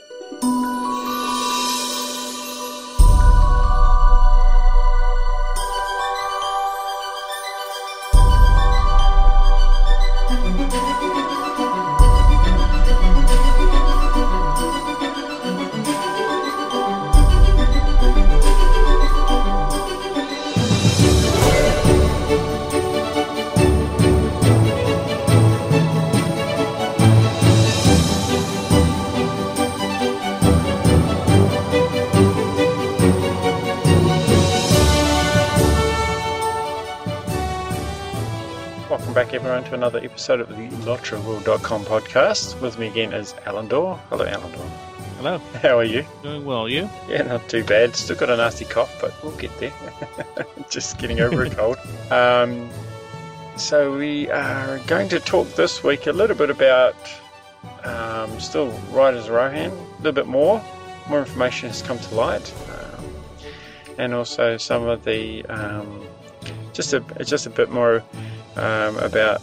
Welcome back, everyone, to another episode of the LotraWorld.com podcast. With me again is Alan Dorr. Hello, Alan Dorr. Hello. How are you? Doing well, you? Yeah, not too bad. Still got a nasty cough, but we'll get there. Just getting over a cold. So we are going to talk this week a little bit about still Riders of Rohan. A little bit more information has come to light, and also some of the just a bit more about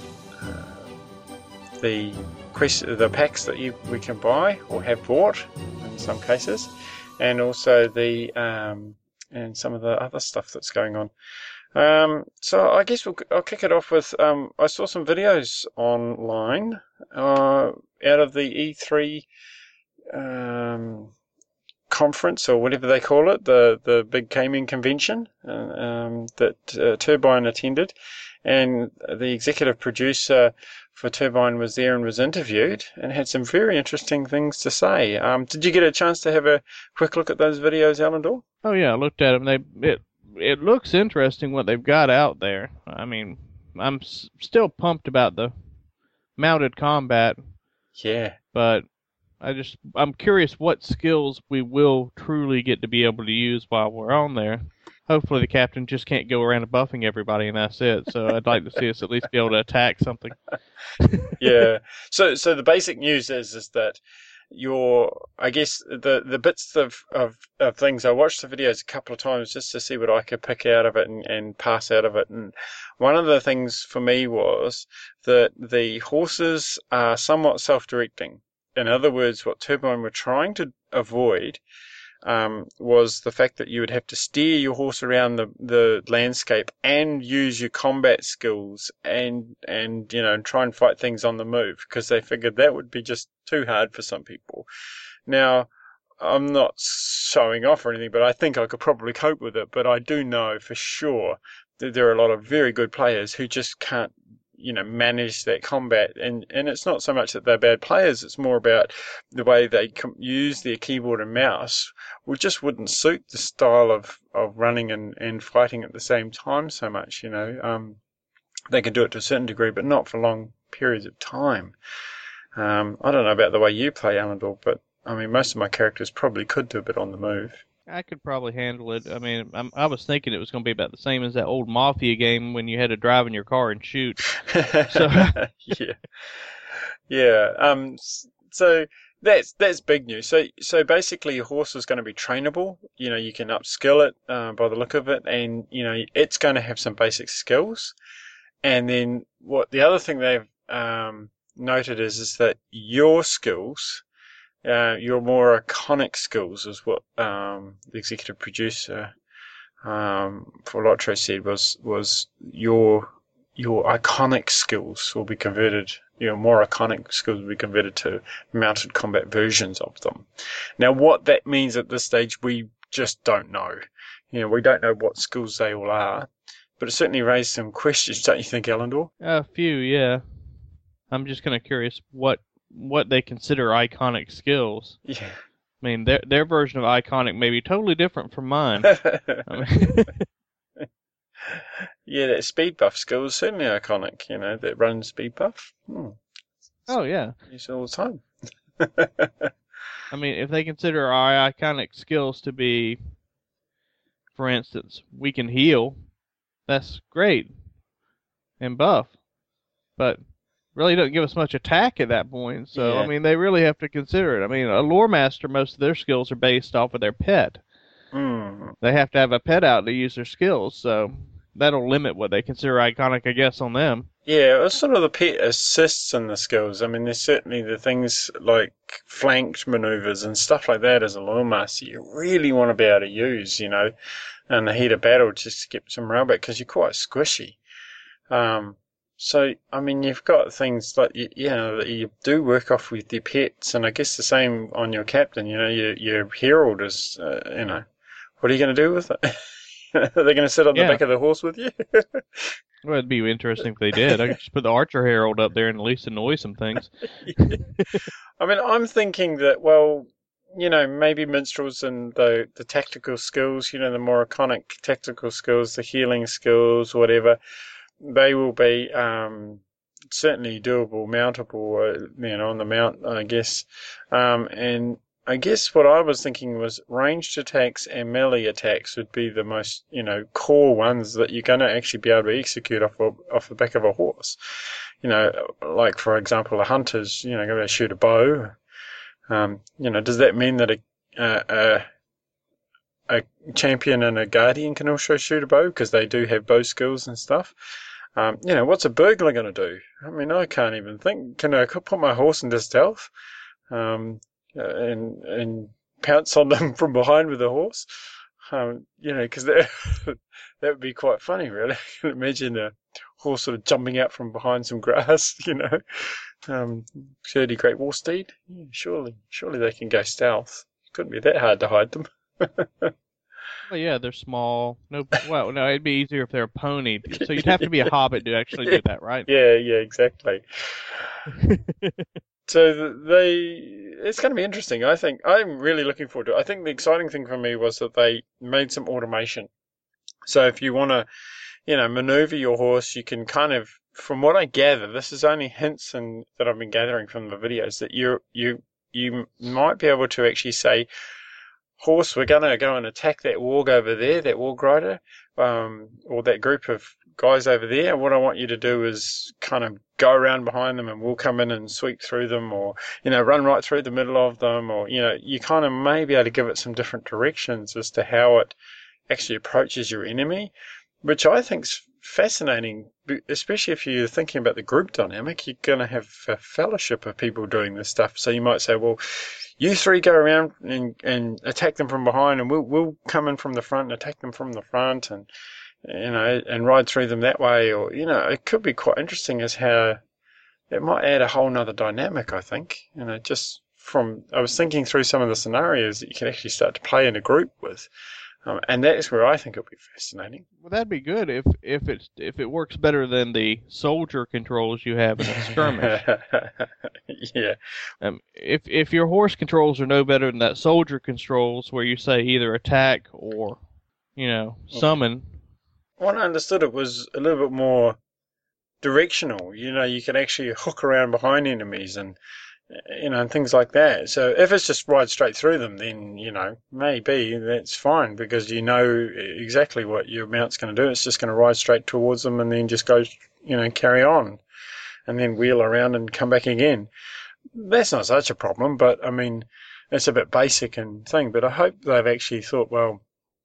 the packs that we can buy or have bought in some cases, and also and some of the other stuff that's going on. So I guess I'll kick it off with I saw some videos online out of the E3 conference, or whatever they call it, the big gaming convention that Turbine attended, and the executive producer for Turbine was there and was interviewed and had some very interesting things to say. Did you get a chance to have a quick look at those videos, Alan Dorr? Oh yeah, I looked at them. It looks interesting what they've got out there. I mean, I'm still pumped about the mounted combat. Yeah. But I'm curious what skills we will truly get to be able to use while we're on there. Hopefully the captain just can't go around buffing everybody and that's it. So I'd like to see us at least be able to attack something. Yeah. So the basic news is that I guess the bits of things, I watched the videos a couple of times just to see what I could pick out of it and pass out of it. And one of the things for me was that the horses are somewhat self-directing. In other words, what Turbine were trying to avoid was the fact that you would have to steer your horse around the landscape and use your combat skills and try and fight things on the move, because they figured that would be just too hard for some people. Now, I'm not showing off or anything, but I think I could probably cope with it. But I do know for sure that there are a lot of very good players who just can't manage that combat, and it's not so much that they're bad players, it's more about the way they use their keyboard and mouse just wouldn't suit the style of running and fighting at the same time so much. They can do it to a certain degree, but not for long periods of time. I don't know about the way you play, Alan Dorr, but I mean, most of my characters probably could do a bit on the move. I could probably handle it. I mean, I was thinking it was going to be about the same as that old Mafia game when you had to drive in your car and shoot. So. Yeah. So that's big news. So basically, your horse is going to be trainable. You can upskill it by the look of it, and it's going to have some basic skills. And then the other thing they've noted is that your skills. Your more iconic skills is what the executive producer for Lotro said was your iconic skills will be converted. Your more iconic skills will be converted to mounted combat versions of them. Now, what that means at this stage, we just don't know. We don't know what skills they all are, but it certainly raised some questions, don't you think, Alan Dorr? A few, yeah. I'm just kind of curious what they consider iconic skills. Yeah. I mean, their version of iconic may be totally different from mine. Yeah, that speed buff skill is certainly iconic, that run speed buff. Oh, yeah. Use it all the time. I mean, if they consider our iconic skills to be, for instance, we can heal, that's great. And buff. But really don't give us much attack at that point. So, yeah. I mean, they really have to consider it. I mean, a lore master, most of their skills are based off of their pet. They have to have a pet out to use their skills, so... that'll limit what they consider iconic, I guess, on them. Yeah, it's sort of the pet assists in the skills. I mean, there's certainly the things like flanked maneuvers and stuff like that as a Loyal Master you really want to be able to use, in the heat of battle just to get some railback because you're quite squishy. So, I mean, you've got things like, that you do work off with your pets, and I guess the same on your captain, your herald is, what are you going to do with it? Are they going to sit on the Yeah. back of the horse with you? Well, it'd be interesting if they did. I could just put the Archer Herald up there and at least annoy some things. I mean, I'm thinking that, well, maybe minstrels and the tactical skills, the more iconic tactical skills, the healing skills, whatever, they will be certainly doable, mountable, on the mount, I guess. And I guess what I was thinking was ranged attacks and melee attacks would be the most, core ones that you're going to actually be able to execute off the back of a horse. Like, for example, the hunters, going to shoot a bow. Does that mean that a champion and a guardian can also shoot a bow because they do have bow skills and stuff? What's a burglar going to do? I mean, I can't even think. Can I put my horse into stealth and pounce on them from behind with a horse? Because that would be quite funny, really. I can imagine a horse sort of jumping out from behind some grass, 30 Great War Steed. Yeah, surely they can go stealth. Couldn't be that hard to hide them. Well, yeah, they're small. No, well, no, it'd be easier if they're a pony. So you'd have to be a hobbit to actually do that, right? Yeah, exactly. So it's going to be interesting. I think I'm really looking forward to it. I think the exciting thing for me was that they made some automation. So if you want to, maneuver your horse, you can kind of, from what I gather, this is only hints that I've been gathering from the videos that you might be able to actually say, horse, we're going to go and attack that warg over there, that warg rider, or that group of guys over there. What I want you to do is kind of go around behind them and we'll come in and sweep through them, or, run right through the middle of them, or, you kind of may be able to give it some different directions as to how it actually approaches your enemy, which I think's fascinating, especially if you're thinking about the group dynamic. You're going to have a fellowship of people doing this stuff. So you might say, well, you three go around and attack them from behind, and we'll come in from the front and attack them from the front, and and ride through them that way. Or it could be quite interesting as how it might add a whole nother dynamic. I think just from I was thinking through some of the scenarios that you can actually start to play in a group with, and that's where I think it'll be fascinating. Well, that'd be good if it works better than the soldier controls you have in a skirmish. Yeah. If your horse controls are no better than that soldier controls, where you say either attack or, summon. What I understood it was a little bit more directional. You can actually hook around behind enemies and and things like that. So if it's just ride straight through them, then maybe that's fine because you know exactly what your mount's going to do. It's just going to ride straight towards them and then just go, carry on, and then wheel around and come back again. That's not such a problem, but I mean, it's a bit basic and thing. But I hope they've actually thought, well,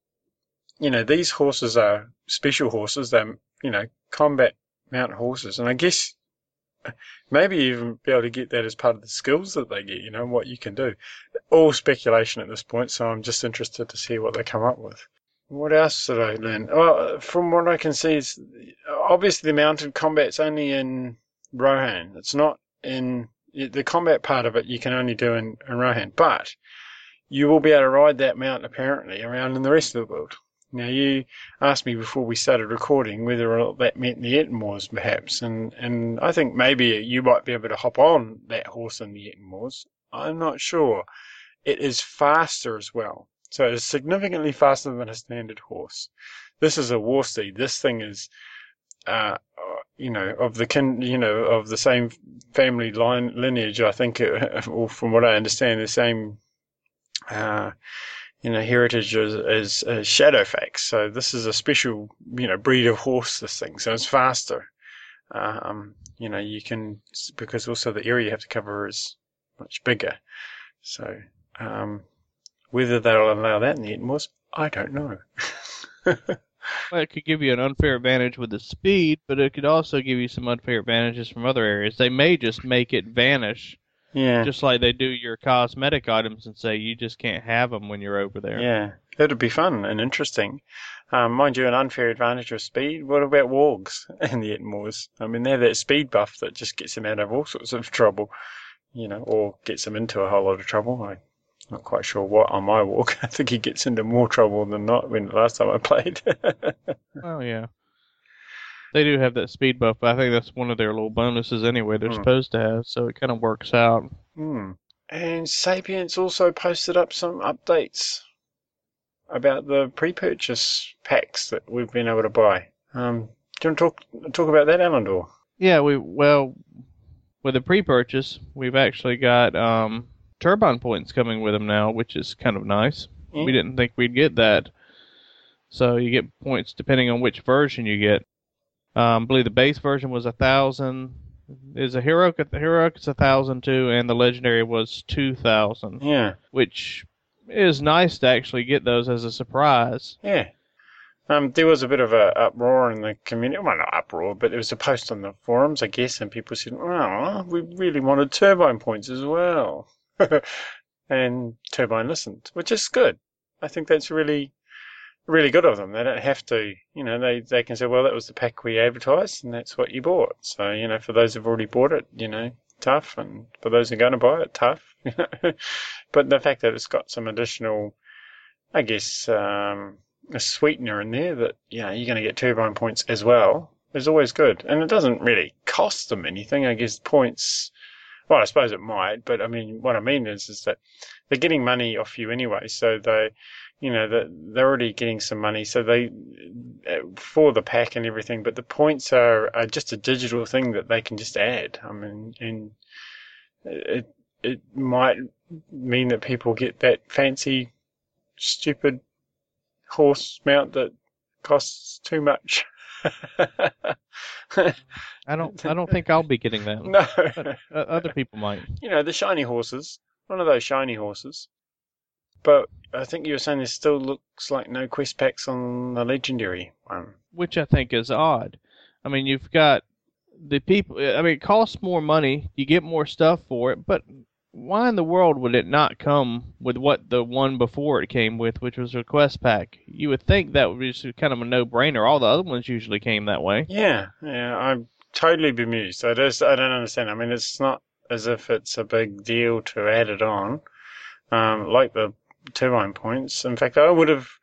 these horses are special horses. They're, combat mount horses. And I guess maybe even be able to get that as part of the skills that they get, what you can do. All speculation at this point, so I'm just interested to see what they come up with. What else did I learn? Well, from what I can see, is obviously the mounted combat's only in Rohan. It's not in the combat part of it. You can only do in Rohan, but you will be able to ride that mount apparently around in the rest of the world. Now, you asked me before we started recording whether or not that meant the Ettenmoors, perhaps, and I think maybe you might be able to hop on that horse in the Ettenmoors. I'm not sure. It is faster as well. So it's significantly faster than a standard horse. This is a war steed. This thing is, of the same family lineage. I think, or from what I understand, the same, heritage as Shadowfax. So this is a special, breed of horse. This thing, so it's faster. You can, because also the area you have to cover is much bigger. So, whether they'll allow that in the Ettenmoors, I don't know. Well, it could give you an unfair advantage with the speed, but it could also give you some unfair advantages from other areas. They may just make it vanish, Yeah, just like they do your cosmetic items and say you just can't have them when you're over there. yeah. It'd be fun and interesting. Mind you, an unfair advantage of speed. What about wargs in the Etmors? I mean, they have that speed buff that just gets them out of all sorts of trouble, or gets them into a whole lot of trouble. I'm not quite sure what on my walk. I think he gets into more trouble than not when the last time I played. Oh yeah, they do have that speed buff, but I think that's one of their little bonuses anyway. They're Hmm. supposed to have, so it kind of works out. Hmm. And Sapiens also posted up some updates about the pre-purchase packs that we've been able to buy. Do you want to talk about that, Alan? Yeah, well with the pre-purchase, we've actually got turbine points coming with them now, which is kind of nice. Yeah. We didn't think we'd get that, so you get points depending on which version you get. I believe the base version was 1,000. Is a heroic? The heroic is 1,000 too, and the legendary was 2,000, Yeah. which is nice to actually get those as a surprise. Yeah. There was a bit of a uproar in the community. Well, not uproar, but there was a post on the forums, I guess, and people said, "Oh, we really wanted turbine points as well," and Turbine listened, which is good. I think that's really, really good of them. They don't have to, they can say, "Well, that was the pack we advertised, and that's what you bought." So, for those who've already bought it, tough, and for those who are going to buy it, tough. But the fact that it's got some additional, I guess, a sweetener in there that you're going to get turbine points as well is always good, and it doesn't really cost them anything. I guess points. Well, I suppose it might, but I mean, what I mean is that they're getting money off you anyway, so they're already getting some money, so they for the pack and everything. But the points are just a digital thing that they can just add. I mean, and it might mean that people get that fancy, stupid horse mount that costs too much. I don't think I'll be getting that, No. but other people might. The shiny horses. One of those shiny horses. But I think you were saying there still looks like no quest packs on the legendary one. Which I think is odd. I mean, you've got the people. I mean, it costs more money. You get more stuff for it, but why in the world would it not come with what the one before it came with, which was a quest pack? You would think that would be just kind of a no-brainer. All the other ones usually came that way. Yeah, I'm totally bemused. I don't understand. I mean, it's not as if it's a big deal to add it on, like the turbine points. In fact, I would have.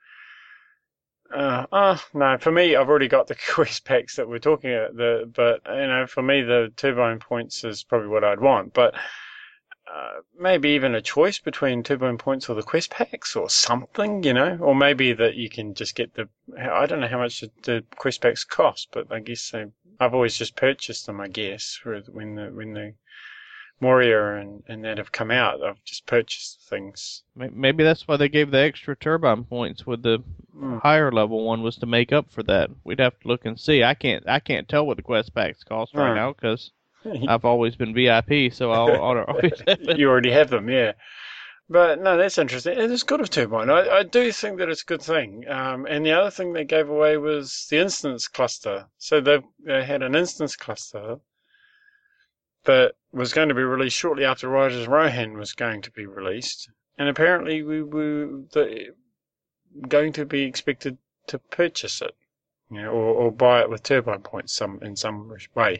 No, for me, I've already got the quest packs that we're talking about. But for me, the turbine points is probably what I'd want. But maybe even a choice between turbine points or the quest packs or something, or maybe that you can just get I don't know how much the quest packs cost, but I guess I've always just purchased them, I guess, when the Moria and that have come out. I've just purchased things. Maybe that's why they gave the extra turbine points with the higher level one, was to make up for that. We'd have to look and see. I can't tell what the quest packs cost right now because I've always been VIP, so I'll always have it. You already have them, yeah. But no, that's interesting. It is good of turbine. I do think that it's a good thing. And the other thing they gave away was the instance cluster. So they had an instance cluster that was going to be released shortly after Riders Rohan was going to be released. And apparently we were going to be expected to purchase it, or buy it with turbine points in some way.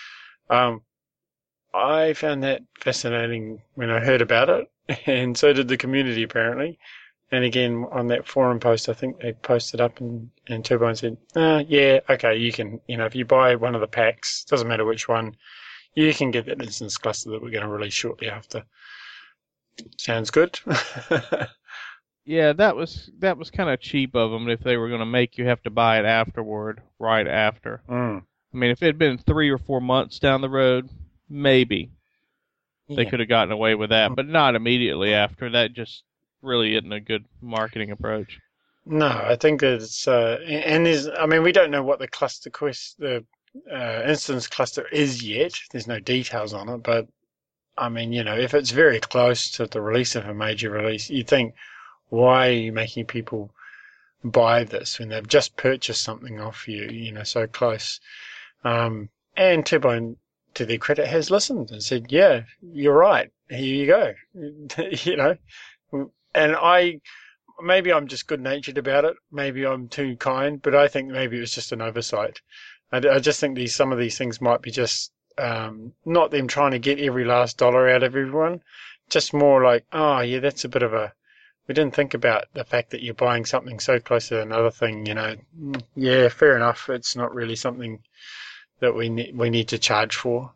I found that fascinating when I heard about it, and so did the community apparently. And again, on that forum post, I think they posted up and Turbine said, yeah, okay, you can, if you buy one of the packs, doesn't matter which one, you can get that instance cluster that we're going to release shortly after. Sounds good. Yeah, that was kind of cheap of them if they were going to make you have to buy it afterward, right after. Mm. I mean, if it had been 3 or 4 months down the road, maybe they could have gotten away with that, but not immediately after. That just really isn't a good marketing approach. No, I think that it's we don't know what the cluster quest, the instance cluster is yet. There's no details on it, but I mean, if it's very close to the release of a major release, you'd think, why are you making people buy this when they've just purchased something off you, so close. And Turbine, to their credit, has listened and said, yeah, you're right. Here you go. And maybe I'm just good natured about it. Maybe I'm too kind, but I think maybe it was just an oversight. I just think some of these things might be just, not them trying to get every last dollar out of everyone, just more like, oh yeah, that's a bit of we didn't think about the fact that you're buying something so close to another thing, Yeah, fair enough. It's not really something that we need to charge for.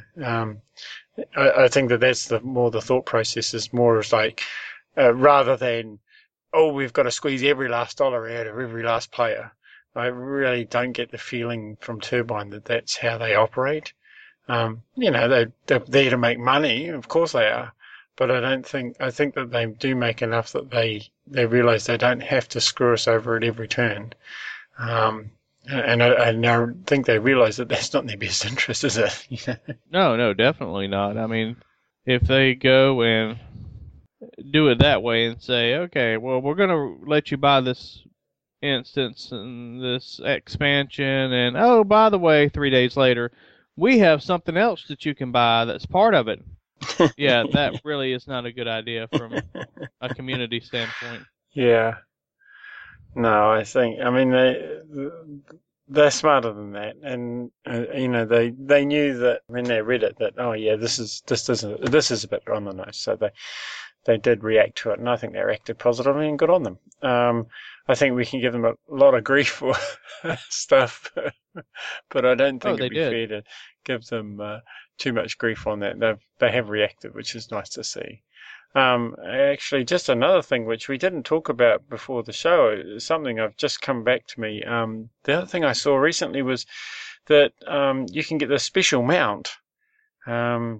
I think that's more the thought process is more as like, rather than, oh, we've got to squeeze every last dollar out of every last player. I really don't get the feeling from Turbine that that's how they operate. They're there to make money. Of course they are. But I think that they do make enough that they realize they don't have to screw us over at every turn. And I now think they realize that that's not in their best interest, is it? No, definitely not. I mean, if they go and do it that way and say, okay, well, we're going to let you buy this instance and this expansion, and oh, by the way, 3 days later, we have something else that you can buy that's part of it. Yeah, that really is not a good idea from a community standpoint. Yeah. No, I mean, they're smarter than that, and they knew that when they read it that, oh yeah, this is a bit on the nose, so they did react to it, and I think they reacted positively, and good on them. I think we can give them a lot of grief for stuff, but I don't think it'd be fair to give them too much grief on that. They have reacted, which is nice to see. Actually, just another thing which we didn't talk about before the show, something I've just come back to me. The other thing I saw recently was that you can get the special mount, and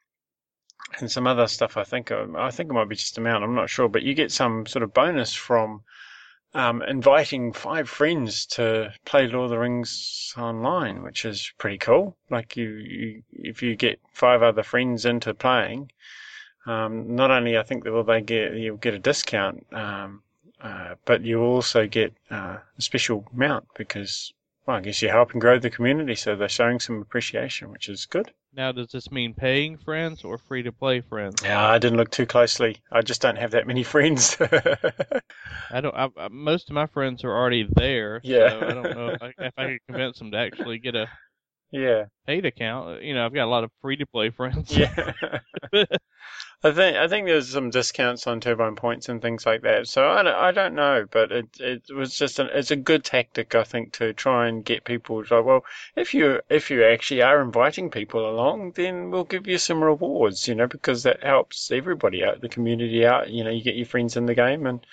some other stuff. I think it might be just a mount. I'm not sure, but you get some sort of bonus from inviting 5 friends to play Lord of the Rings online, which is pretty cool. Like if you get 5 other friends into playing. Not only I think that you'll get a discount, but you also get a special mount because, well, I guess you're helping grow the community, so they're showing some appreciation, which is good. Now, does this mean paying friends or free-to-play friends? Yeah, I didn't look too closely. I just don't have that many friends. I don't. Most of my friends are already there, yeah. So I don't know if I could convince them to actually get a paid account. I've got a lot of free-to-play friends. Yeah. I think there's some discounts on Turbine points and things like that. So I don't know, but it was just it's a good tactic, I think, to try and get people to like, well, if you actually are inviting people along, then we'll give you some rewards, because that helps everybody out, the community out. You get your friends in the game, and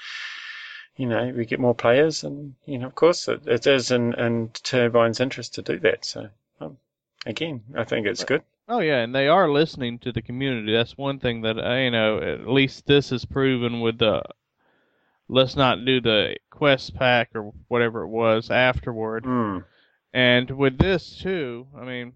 we get more players, and of course it is in Turbine's interest to do that. So again, I think it's good. Oh yeah, and they are listening to the community. That's one thing that at least this is proven with the let's not do the quest pack or whatever it was afterward. And with this too, I mean,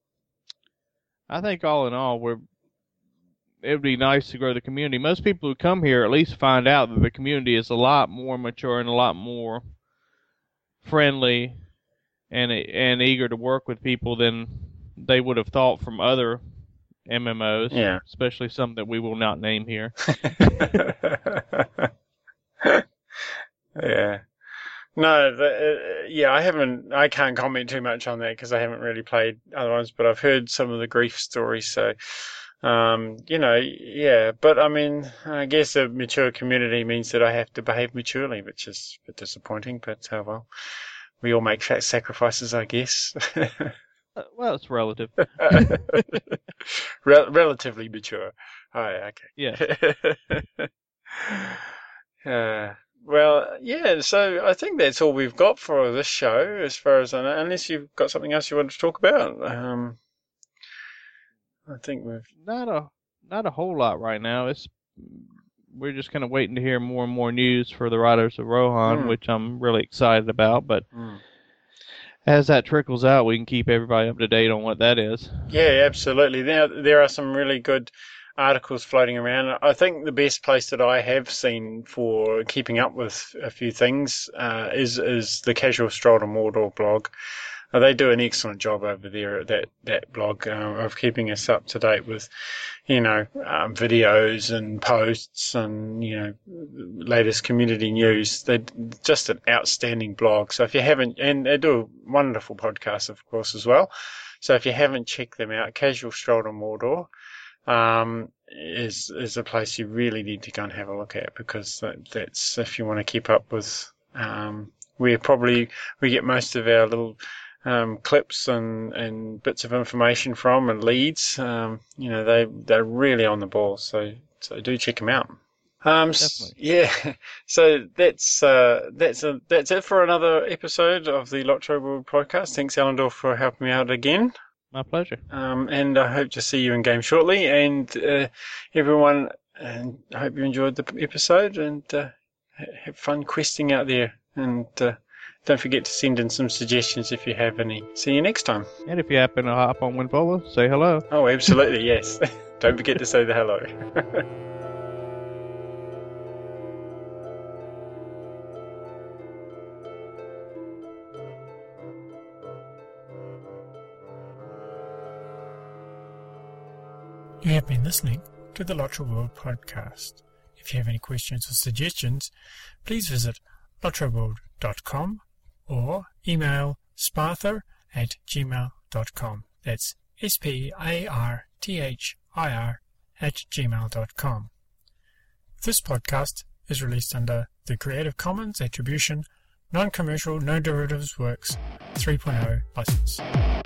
I think all in all, it would be nice to grow the community. Most people who come here at least find out that the community is a lot more mature and a lot more friendly and eager to work with people than they would have thought from other MMOs, especially some that we will not name here. Yeah. No, I can't comment too much on that because I haven't really played other ones, but I've heard some of the grief stories, so, but I mean, I guess a mature community means that I have to behave maturely, which is a bit disappointing, but, well, we all make sacrifices, I guess. Well, it's relative. Relatively mature. Oh, okay. Yeah. Well, yeah, so I think that's all we've got for this show, as far as I know, unless you've got something else you want to talk about. I think we've... Not a whole lot right now. We're just kind of waiting to hear more and more news for the Riders of Rohan, which I'm really excited about, but... As that trickles out, we can keep everybody up to date on what that is. Yeah, absolutely. There are some really good articles floating around. I think the best place that I have seen for keeping up with a few things is the Casual Stroll to Mordor blog. They do an excellent job over there at that blog of keeping us up to date with, videos and posts and, latest community news. They're just an outstanding blog. So if you haven't, and they do a wonderful podcast, of course, as well. So if you haven't checked them out, Casual Stroll to Mordor is a place you really need to go and have a look at, because that's if you want to keep up with where probably we get most of our little clips and bits of information from and leads. They're really on the ball, so do check them out. Yeah, so that's it for another episode of the Lotro World podcast. Thanks, Allendorf, for helping me out again. My pleasure. And I hope to see you in game shortly. And everyone, I hope you enjoyed the episode, and have fun questing out there. And don't forget to send in some suggestions if you have any. See you next time. And if you happen to hop on Winvola, say hello. Oh, absolutely, yes. Don't forget to say the hello. You have been listening to the Lotro World podcast. If you have any questions or suggestions, please visit lotroworld.com or email sparthir@gmail.com. That's SPARTHIR@gmail.com. This podcast is released under the Creative Commons Attribution, Non-Commercial, No Derivatives Works 3.0 license.